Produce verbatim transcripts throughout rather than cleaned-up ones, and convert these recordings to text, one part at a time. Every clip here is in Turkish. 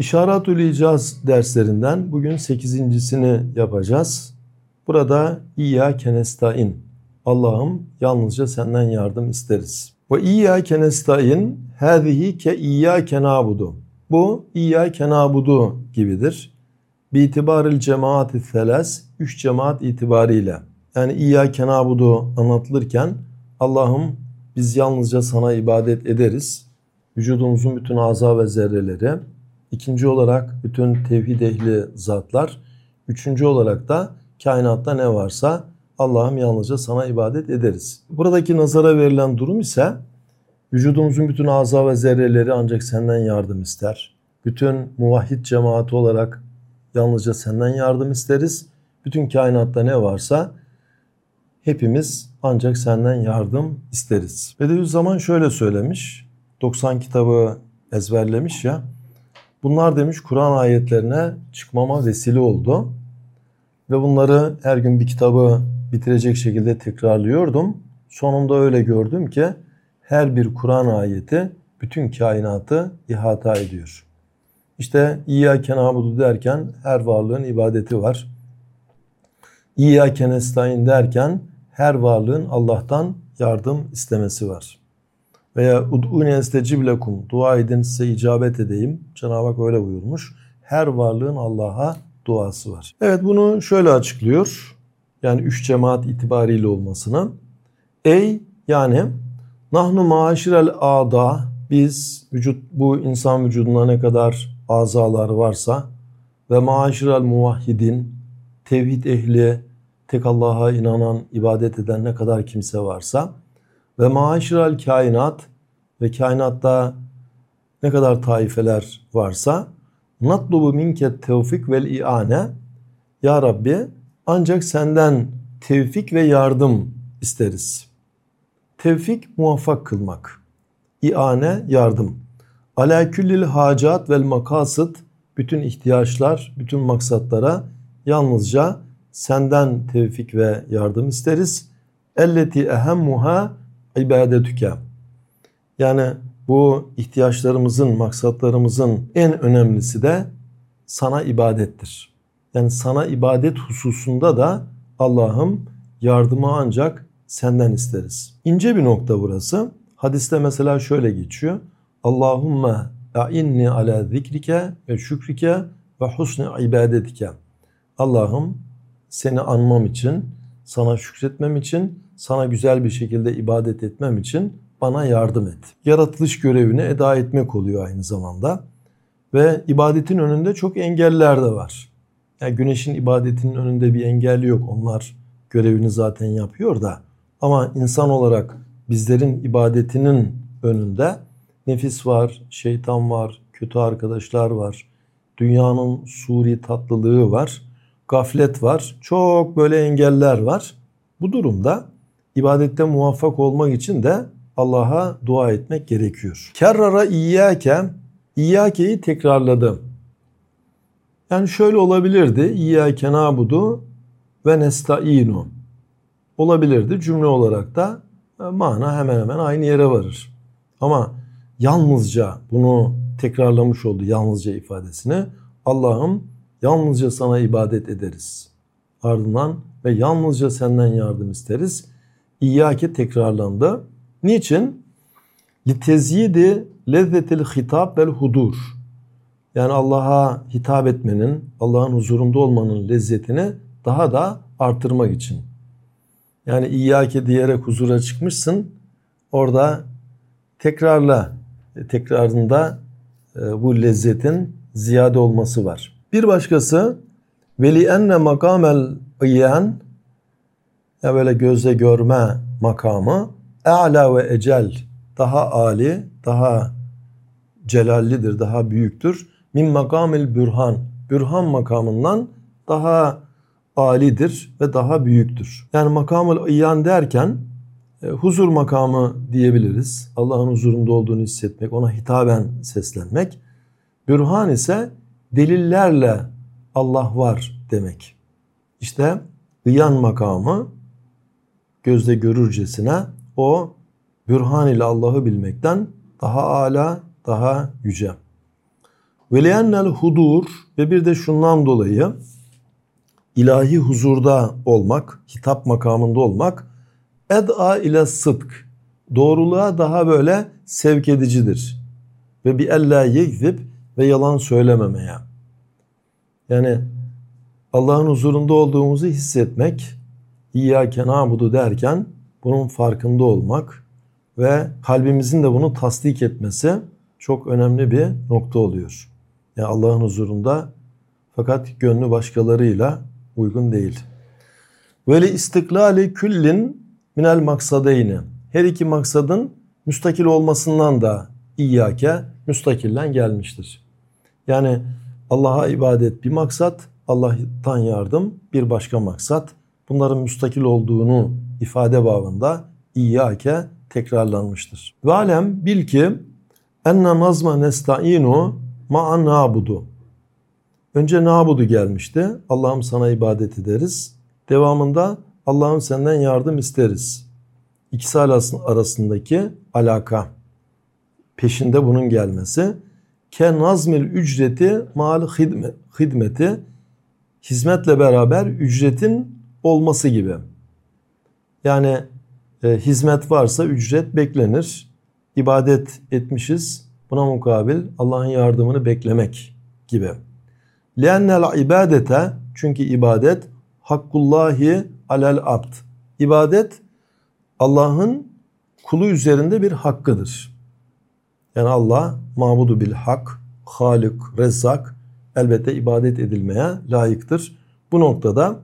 İşaretül İcaz derslerinden bugün sekizincisini yapacağız. Burada İyyâke nestaîn. Allah'ım yalnızca senden yardım isteriz. Ve İyyâke nestaîn hâzihi ke İyyâke nâbudu. Bu İyyâke nâbudu gibidir. Bi'itibaril cemaati selas, üç cemaat itibariyle. Yani İyyâke nâbudu anlatılırken Allah'ım biz yalnızca sana ibadet ederiz. Vücudumuzun bütün azâ ve zerreleri. İkinci olarak bütün tevhid ehli zatlar. Üçüncü olarak da kainatta ne varsa Allah'ım yalnızca sana ibadet ederiz. Buradaki nazara verilen durum ise vücudumuzun bütün azâ ve zerreleri ancak senden yardım ister. Bütün muvahhid cemaati olarak yalnızca senden yardım isteriz. Bütün kainatta ne varsa hepimiz ancak senden yardım isteriz. Bediüzzaman şöyle söylemiş. doksan kitabı ezberlemiş ya. Bunlar demiş Kur'an ayetlerine çıkmama vesile oldu. Ve bunları her gün bir kitabı bitirecek şekilde tekrarlıyordum. Sonunda öyle gördüm ki her bir Kur'an ayeti bütün kainatı ihata ediyor. İşte İyyâke nâbudu derken her varlığın ibadeti var. İyyâke nestaîn derken her varlığın Allah'tan yardım istemesi var. Veya ud'ûne estecib lekum, dua edin size icabet edeyim. Cenab-ı Hak öyle buyurmuş. Her varlığın Allah'a duası var. Evet, bunu şöyle açıklıyor. Yani üç cemaat itibariyle olmasını. Ey yani nahnu maşirel âdâ, biz vücut, bu insan vücudunda ne kadar azalar varsa ve maşirel muvahhidin, tevhid ehli, tek Allah'a inanan, ibadet eden ne kadar kimse varsa ve maşirel kainat ve kainatta ne kadar taifeler varsa natlubu minke tevfik vel iane, ya Rabbi ancak senden tevfik ve yardım isteriz. Tevfik muvaffak kılmak, iane yardım. Ala küllil hacat vel makasıt, bütün ihtiyaçlar, bütün maksatlara yalnızca senden tevfik ve yardım isteriz. Elleti ehemmuha ibadetüke. Yani bu ihtiyaçlarımızın, maksatlarımızın en önemlisi de sana ibadettir. Yani sana ibadet hususunda da Allah'ım yardımı ancak senden isteriz. İnce bir nokta burası. Hadiste mesela şöyle geçiyor. Allahümme a'inni ala zikrike ve şükrike ve husni ibadetike. Allah'ım seni anmam için, sana şükretmem için, sana güzel bir şekilde ibadet etmem için bana yardım et. Yaratılış görevini eda etmek oluyor aynı zamanda. Ve ibadetin önünde çok engeller de var. Yani güneşin ibadetinin önünde bir engel yok. Onlar görevini zaten yapıyor da. Ama insan olarak bizlerin ibadetinin önünde nefis var, şeytan var, kötü arkadaşlar var. Dünyanın suri tatlılığı var, gaflet var. Çok böyle engeller var. Bu durumda ibadette muvaffak olmak için de Allah'a dua etmek gerekiyor. Kerrara iyyâke, iyyâke'yi tekrarladı. Yani şöyle olabilirdi. İyyâke nâbudu ve nestaînu. Olabilirdi. Cümle olarak da mana hemen hemen aynı yere varır. Ama yalnızca bunu tekrarlamış oldu, yalnızca ifadesini. Allah'ım yalnızca sana ibadet ederiz. Ardından ve yalnızca senden yardım isteriz. İyyâke tekrarlandı. Niçin? Litezyidi lezzetil hitap vel hudur. Yani Allah'a hitap etmenin, Allah'ın huzurunda olmanın lezzetini daha da artırmak için. Yani İyyâke diyerek huzura çıkmışsın. Orada tekrarla, tekrarında bu lezzetin ziyade olması var. Bir başkası veli enne makamel iyyan, ya böyle gözle görme makamı a'la ve ecel, daha âli, daha celallidir, daha büyüktür. Min makamil bürhan, bürhan makamından daha âlidir ve daha büyüktür. Yani makamul iyyan derken e, huzur makamı diyebiliriz. Allah'ın huzurunda olduğunu hissetmek, ona hitaben seslenmek. Bürhan ise delillerle Allah var demek. İşte iyyan makamı gözle görürcesine o bürhan ile Allah'ı bilmekten daha âlâ, daha yüce. Ve li'ennel hudur ve bir de şundan dolayı ilahi huzurda olmak, hitap makamında olmak ed'a ile sıdk, doğruluğa daha böyle sevk edicidir. Ve bi ella yekzib ve yalan söylememeye. Yani Allah'ın huzurunda olduğumuzu hissetmek, İyyâke na'budu derken bunun farkında olmak ve kalbimizin de bunu tasdik etmesi çok önemli bir nokta oluyor. Yani Allah'ın huzurunda fakat gönlü başkalarıyla uygun değil. Böyle istiklali küllin minel maksadeyni. Her iki maksadın müstakil olmasından da İyyâke müstakillen gelmiştir. Yani Allah'a ibadet bir maksat, Allah'tan yardım bir başka maksat. Bunların müstakil olduğunu ifade babında İyyâke tekrarlanmıştır. Ve alem bil ki enne nazma nesta'inu ma'an na'budu. Önce na'budu gelmişti. Allah'ım sana ibadet ederiz. Devamında Allah'ım senden yardım isteriz. İkisi arasındaki alaka. Peşinde bunun gelmesi. Ke nazmil ücreti mal hidmeti. Hizmetle beraber ücretin olması gibi. Yani e, hizmet varsa ücret beklenir. İbadet etmişiz. Buna mukabil Allah'ın yardımını beklemek gibi. Li'ennel ibadete, çünkü ibadet hakkullahi alel abd. İbadet Allah'ın kulu üzerinde bir hakkıdır. Yani Allah mabudu bil hak, halik, rezzak, elbette ibadet edilmeye layıktır. Bu noktada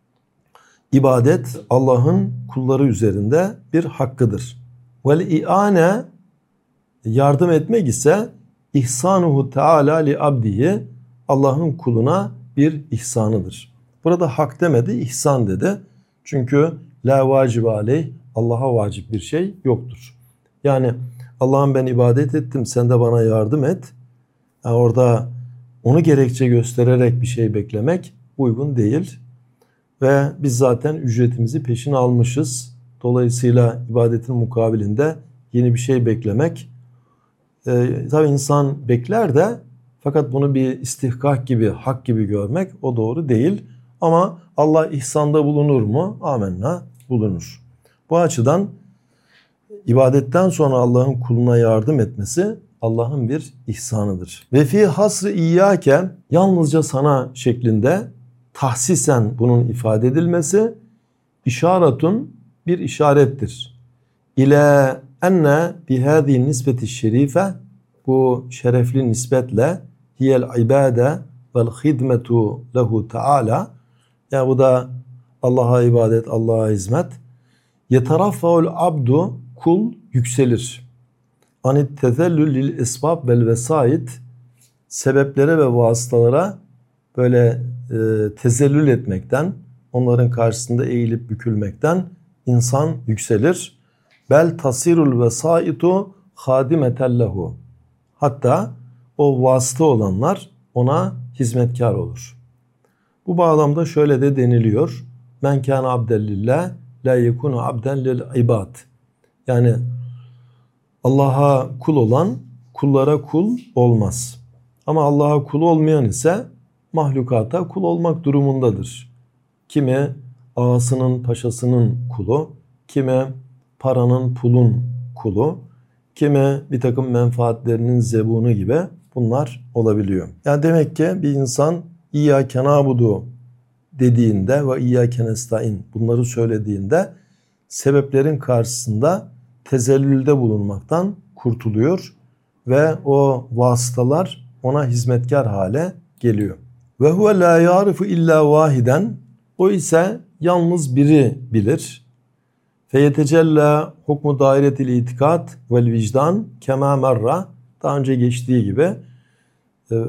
ibadet Allah'ın kulları üzerinde bir hakkıdır. Vel i'ane, yardım etmek ise ihsanuhu teala li abdihi, Allah'ın kuluna bir ihsanıdır. Burada hak demedi, ihsan dedi. Çünkü la vacibe aleyh, Allah'a vacip bir şey yoktur. Yani Allah'ım ben ibadet ettim, sen de bana yardım et. Yani orada onu gerekçe göstererek bir şey beklemek uygun değil. Ve biz zaten ücretimizi peşin almışız. Dolayısıyla ibadetin mukabilinde yeni bir şey beklemek. Ee, tabii insan bekler de fakat bunu bir istihkak gibi, hak gibi görmek o doğru değil. Ama Allah ihsanda bulunur mu? Amenna, bulunur. Bu açıdan ibadetten sonra Allah'ın kuluna yardım etmesi Allah'ın bir ihsanıdır. Ve fi hasrı iyyâke, yalnızca sana şeklinde tahsisen bunun ifade edilmesi işaretun, bir işarettir. İle enne bihâzi nispeti şerife, bu şerefli nispetle hiyel ibade vel hidmetu lehu teala, yani bu da Allah'a ibadet, Allah'a hizmet. Yeteraffaul abdu, kul yükselir. Anit tezellül lil esbab vel vesait, sebeplere ve vasıtalara böyle e, tezellül etmekten, onların karşısında eğilip bükülmekten insan yükselir. Bel tasirul vesaitu hadimetellehu. Hatta o vasıta olanlar ona hizmetkar olur. Bu bağlamda şöyle de deniliyor. Men kâne abden lillah la yekunu abden lil ibad. Yani Allah'a kul olan kullara kul olmaz. Ama Allah'a kul olmayan ise mahlukata kul olmak durumundadır. Kimi ağasının, paşasının kulu, kimi paranın, pulun kulu, kimi bir takım menfaatlerinin zebunu gibi bunlar olabiliyor. Yani demek ki bir insan İyyâke na'budu dediğinde ve İyyâke nestaîn bunları söylediğinde sebeplerin karşısında tezellülde bulunmaktan kurtuluyor ve o vasıtalar ona hizmetkar hale geliyor. Ve huve la ya'rifu illa vahiden, o ise yalnız biri bilir. Feyetecella hukmu dairetil itikat vel vicdan kema merra, daha önce geçtiği gibi e,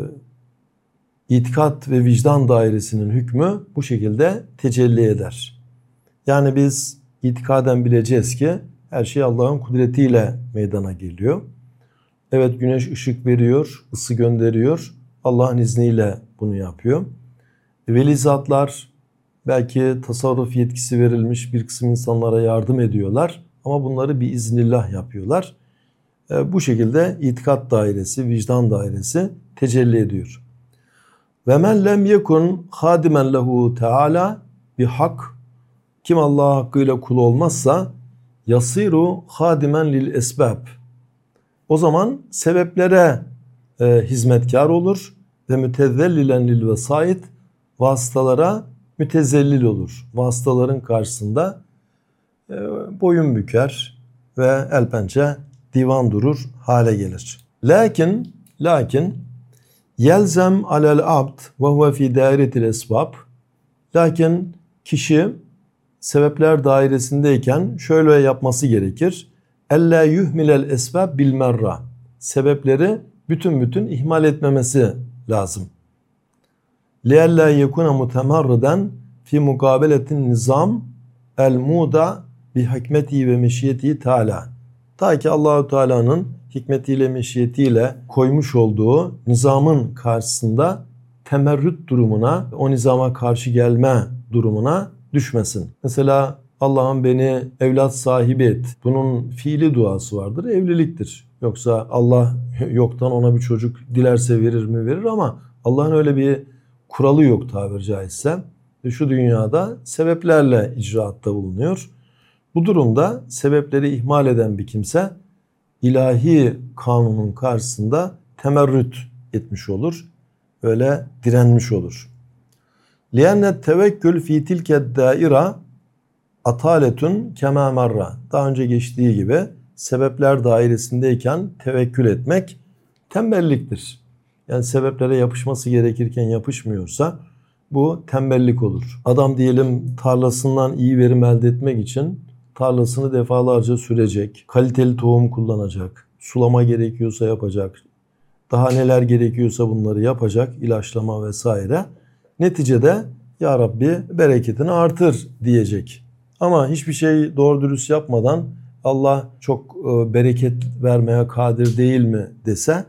itikat ve vicdan dairesinin hükmü bu şekilde tecelli eder. Yani biz itikaden bileceğiz ki her şey Allah'ın kudretiyle meydana geliyor. Evet, güneş ışık veriyor, ısı gönderiyor. Allah'ın izniyle bunu yapıyor. Veli zatlar belki tasarruf yetkisi verilmiş bir kısım insanlara yardım ediyorlar. Ama bunları bir iznillah yapıyorlar. Bu şekilde itikat dairesi, vicdan dairesi tecelli ediyor. Ve men lem yekun hadimen lehu teala bi hak, kim Allah hakkıyla kul olmazsa yasiru hadimen lil esbab, o zaman sebeplere e, hizmetkar olur ve mütezellilen lil vesait, vasıtalara mütezellil olur. Vasıtaların karşısında e, boyun büker ve el pençe divan durur hale gelir. Lakin lakin yelzem alel abd ve huve fi dairetil esbab, lakin kişi sebepler dairesindeyken şöyle yapması gerekir. Ella yuhmilel esbab bil merra, sebepleri bütün bütün ihmal etmemesi lazım. Liella yekuna mutemarriden fi mukabeletin nizam el muda bi hikmeti ve meşiyeti Teala. Ta ki Allahu Teala'nın hikmetiyle meşiyetiyle koymuş olduğu nizamın karşısında temerrüt durumuna, o nizama karşı gelme durumuna düşmesin. Mesela Allah'ım beni evlat sahibi et. Bunun fiili duası vardır, evliliktir. Yoksa Allah yoktan ona bir çocuk dilerse verir mi verir, ama Allah'ın öyle bir kuralı yok tabiri caizse. Şu dünyada sebeplerle icraatta bulunuyor. Bu durumda sebepleri ihmal eden bir kimse ilahi kanunun karşısında temerrüt etmiş olur. Öyle direnmiş olur. لِيَنَّ tevekkül fî tilke daira ataletun kemâ marra. Daha önce geçtiği gibi sebepler dairesindeyken tevekkül etmek tembelliktir. Yani sebeplere yapışması gerekirken yapışmıyorsa bu tembellik olur. Adam diyelim tarlasından iyi verim elde etmek için tarlasını defalarca sürecek, kaliteli tohum kullanacak, sulama gerekiyorsa yapacak, daha neler gerekiyorsa bunları yapacak, ilaçlama vesaire. Neticede ya Rabbi bereketini artır diyecek. Ama hiçbir şey doğru dürüst yapmadan Allah çok bereket vermeye kadir değil mi dese,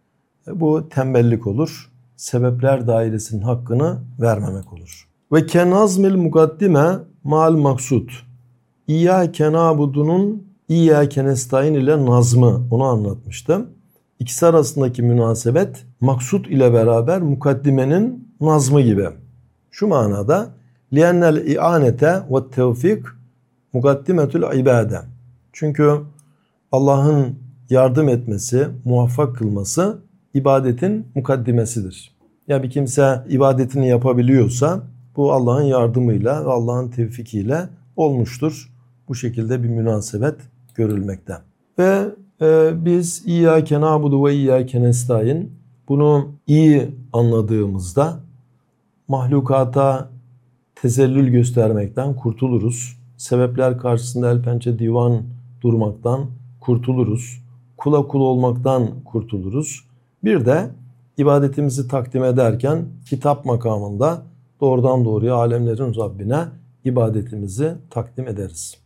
bu tembellik olur. Sebepler dairesinin hakkını vermemek olur. Ve kenazmil mukaddime mal maksud. İyyâke nâbudunun İyyâke nestaîn ile nazmı, onu anlatmıştım. İkisi arasındaki münasebet maksud ile beraber mukaddimenin nazmı gibi. Şu manada li'ennel i'anete ve tevfik mukaddimetül ibade. Çünkü Allah'ın yardım etmesi, muvaffak kılması ibadetin mukaddimesidir. Ya bir kimse ibadetini yapabiliyorsa bu Allah'ın yardımıyla ve Allah'ın tevfikiyle olmuştur. Bu şekilde bir münasebet görülmekte. Ve e, biz İyyâke nâbudu ve İyyâke nestaîn, bunu iyi anladığımızda mahlukata tezellül göstermekten kurtuluruz. Sebepler karşısında el pençe divan durmaktan kurtuluruz. Kula kul olmaktan kurtuluruz. Bir de ibadetimizi takdim ederken kitap makamında doğrudan doğruya alemlerin Rabbine ibadetimizi takdim ederiz.